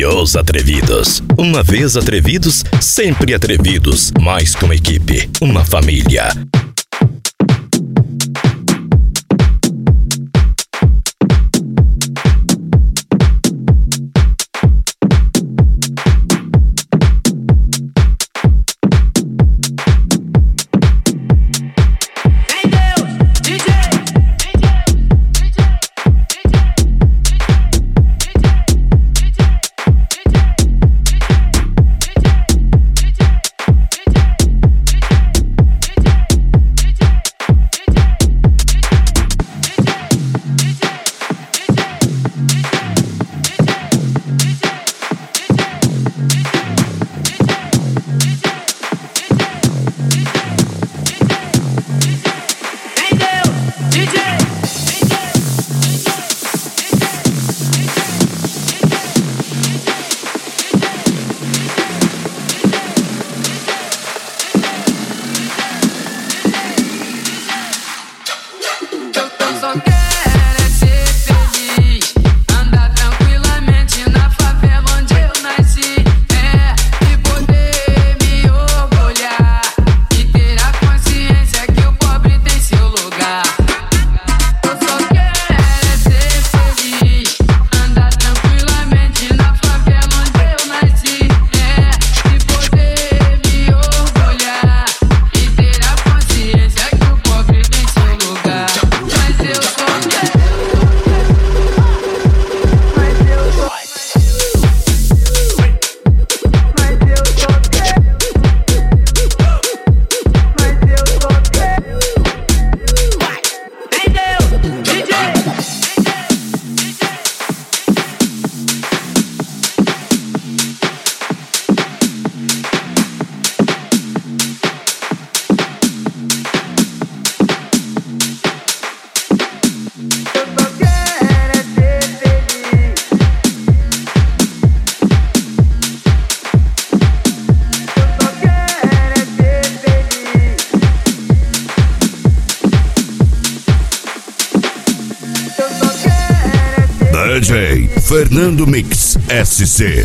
Equipe Os Atrevidos. Uma vez atrevidos, sempre atrevidos. Mais que uma equipe, uma família. DJ Fernando Mix SC.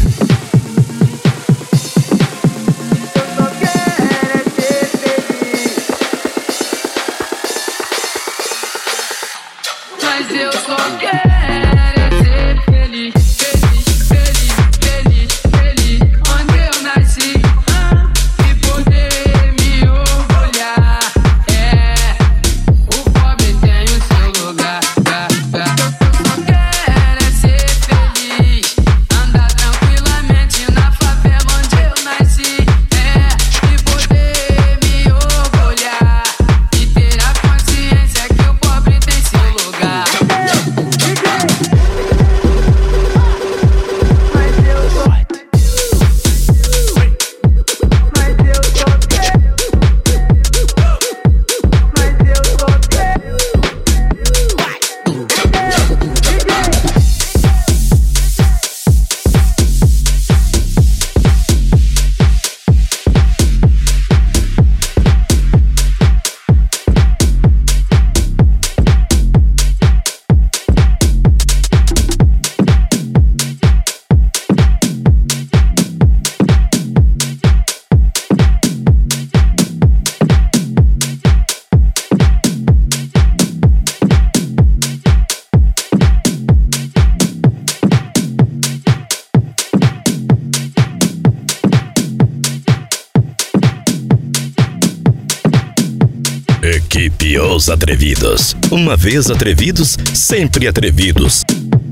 Mas eu só quero ser feliz, feliz, feliz, feliz, feliz. Onde eu nasci, e poder me orgulhar. O pobre tem o seu lugar. Eu só quero ser feliz, andar tranquilamente na favela onde eu nasci. E poder me orgulhar e ter a consciência que o pobre tem seu lugar. Equipe Os Atrevidos. Uma vez atrevidos, sempre atrevidos.